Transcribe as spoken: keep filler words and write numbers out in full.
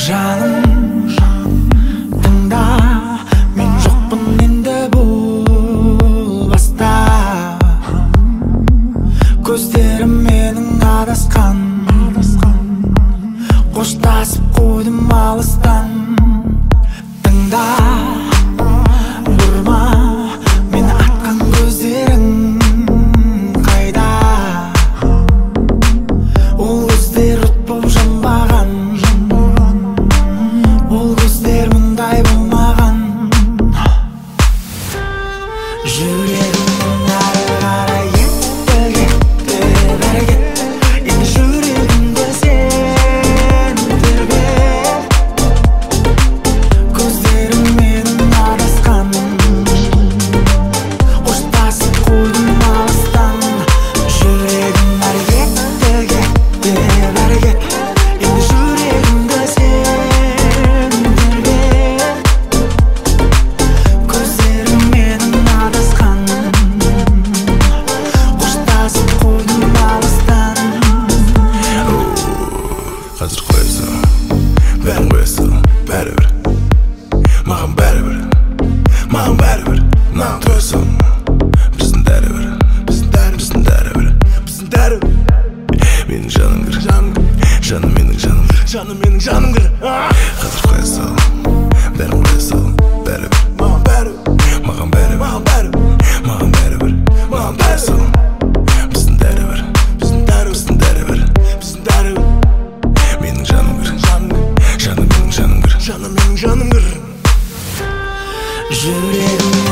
жаным, тыңда, мен жоқпын енді бұл баста. Көздерім менің адасқан, қоштасып қойдым алыстан. Тыңда, бұрма, мені атқан көздерің қайда? Ол көздер от боп жанбаған, ол көздер мұндай болмаған. Жүрегімнің ары қарай кетті, кетті, бәрі кетті. Енді жүрегімді сен тербет. Көздерім менің адасқан, қоштасып қойдым алыстан. Жүрегім ары кетті, кетті, бәрі кетті. Енді жүрегімді сен тербет. Көздерім менің адасқан, қоштасып қойдым алыстан. Қазір қоясың, бәрін қоясың, бәрібір. Маған бәрібір, маған бәрібір. Маған тойсың, біздің дәрібір, біздің дәрібір, біздің дәрібір, біздің дәрібір. Менің жаным кір, жаным менің жаным кір, жаным менің жаным кір. Қазір қоясың, бәрін қоясың, бәрібір. Маған бәрібір, маған бәрібір, маған бәрібір, маған бәрібір. Маған тойсың, біздің дәрібір, біздің дәрібір, біздің дәрібір, біздің дәрібір. Менің жаным кір, жаным менің жаным кір, жаным менің жаным кір. Жүрегім